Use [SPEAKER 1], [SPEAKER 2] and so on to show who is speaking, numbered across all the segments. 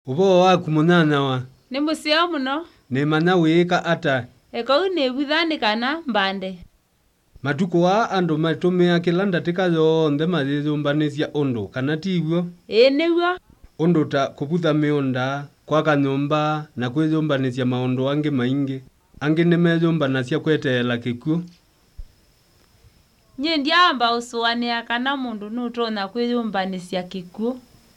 [SPEAKER 1] Ubo waku munana
[SPEAKER 2] Ni museo muno.
[SPEAKER 1] ni mana wika ata
[SPEAKER 2] Eko ne buthani kana mbande.
[SPEAKER 1] matuko wa andu matumia kila ndatika yonthe mathithumbanisya undu kana tiguo
[SPEAKER 2] Niguo.
[SPEAKER 1] undu ta kubutha miunda kwaka nyumba na kwithumbanisya maundu angi maingi angi nimeyumbanasya kweteela kikuo.
[SPEAKER 2] Nye ndiamba usuania kana mundu nutona kwiyumbanisya kikuo.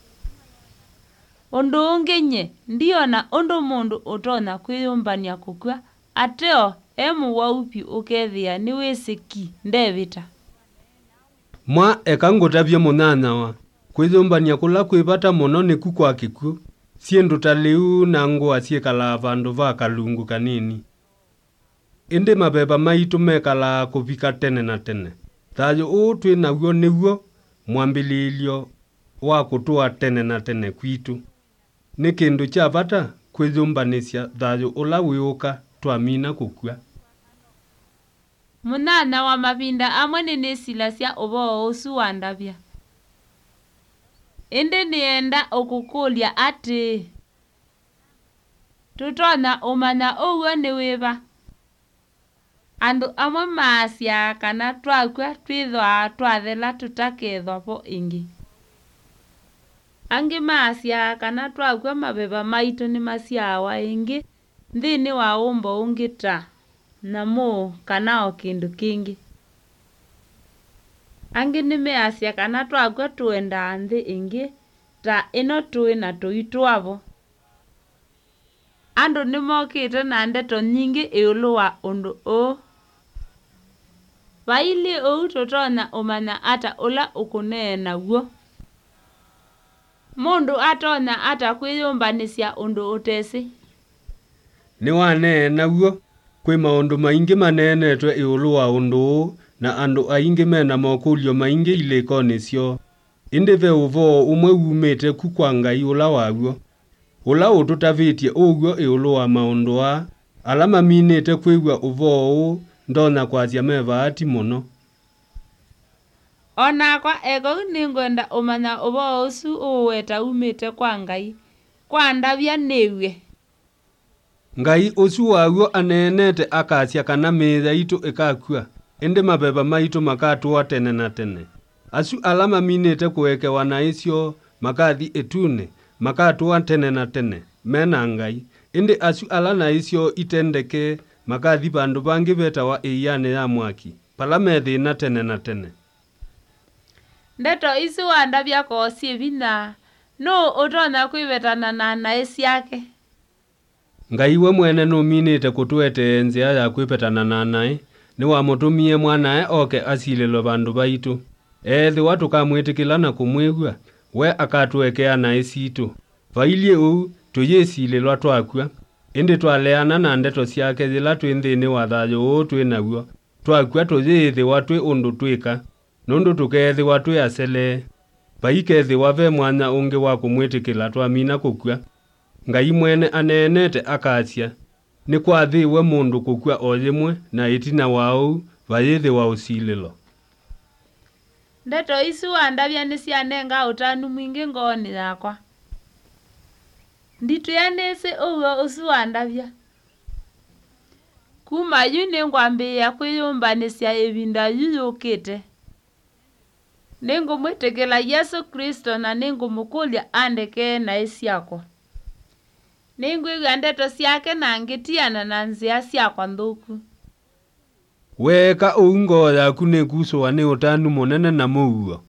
[SPEAKER 2] Undu ungi nye ndiona undu mundu utona kwiyumbania kukua ateo emu waupi ukethia ni wisiki ndevita.
[SPEAKER 1] Mwa eka ngutavye munana kwithumbania kula kwivata muno niku kwa kikuo siendu ta liu na ngua siekala vandu va kalungu kanini. Indi mabeba maitu mekala kuvika tene na tene. Thayu uu twinaguo niguo mwambililyo wa kutua tene na tene kwitu. Ni kindu cha vata kwithumbanisya thayu ula wiuka twamina kukua.
[SPEAKER 2] Munana wa mavinda amwe ni sila sia ubo usu wandavya. Indi nienda ukukulya ati tutona umana uwe ni wiva. Andu amwe maasya kana twakua twithwa twathela tutakethwa po ingi. Angi maasya kana twakua mabeba maitu ni masyawa ingi nthini wa umbo ungi ta na mu kana o kindu kingi. Angi ni measya kana twakua tuenda nthi ingi ta ino tui na tuitwavo. Andu ni mokite na ndeto nyingi iulu wa undu uu. Vaili uu tutona umana ata ula ukuneena guo. Mundu atona ata kwiyumbanisya undu utesi.
[SPEAKER 1] Ni waneena guo kwi maundu maingi manenetwe iulu wa undu uu na andu aingi mena mokulyo maingi ilikoni syo. Indi ve uvo umwe umite ku kwa Ngai ula waguo. Ula ututavitie uguo iulu wa maundu ala maminite kwigua uvo uu ndona kwasya mevaati muno.
[SPEAKER 2] Onakwa ego ningwenda umanya ubo usu uweta umite kwa Ngai. Kwa ndavya niwe.
[SPEAKER 1] Ngai usu waguo anenete akasya kana mitha itu ikakua. Indi mabeba maitu makatua tene na tene. Asu ala maminite kuekewa na isyo makathi itune makatua tene na tene mena Ngai. Indi asu ala na isyo itendeke makathi bandu bangi betawa iyane ya mwaki pala methina tene na tene.
[SPEAKER 2] Ndeto isu wandavya kosi vina no utona kwivetana na naesi yake.
[SPEAKER 1] Ngai we mwene numinite kutuete nzia ya kwipetana na nae ni wamutumie mwanae oke asililo bandu baitu. Ethi watu kamwitikila na kumwigua we akatuekea nae situ. Vailie uu tuyisililwa twakua. Indi twaleana na ndeto syake zila twi nthini wa thayu uu twinaguo. Twakua tuyithiwa twi undu twika nundu tukethiwa twi asele. Vaikethiwa ve mwanya ungi wa kumwitikila twamina kukua. Ngai mwene anenete akasya ni kwathiwe mundu kukua o yimwe na itina wau vayithiwa usililo.
[SPEAKER 2] Ndeto isu wandavya ni syanenga utanu mwingi ngoni yakwa. Ndituyanisi uwe usu wandavya. Kuma yu ningwambiya kwiyumbanisya ivinda yuyukite. Ningumwitikila Yesu Kristo na ningumukulya andike na isyakwa. Ningwigua ndeto syake na ngitiana na nzia syakwa nthuku.
[SPEAKER 1] Weka uu ngoo yaku nikusuwa ni utanu munene na muuo.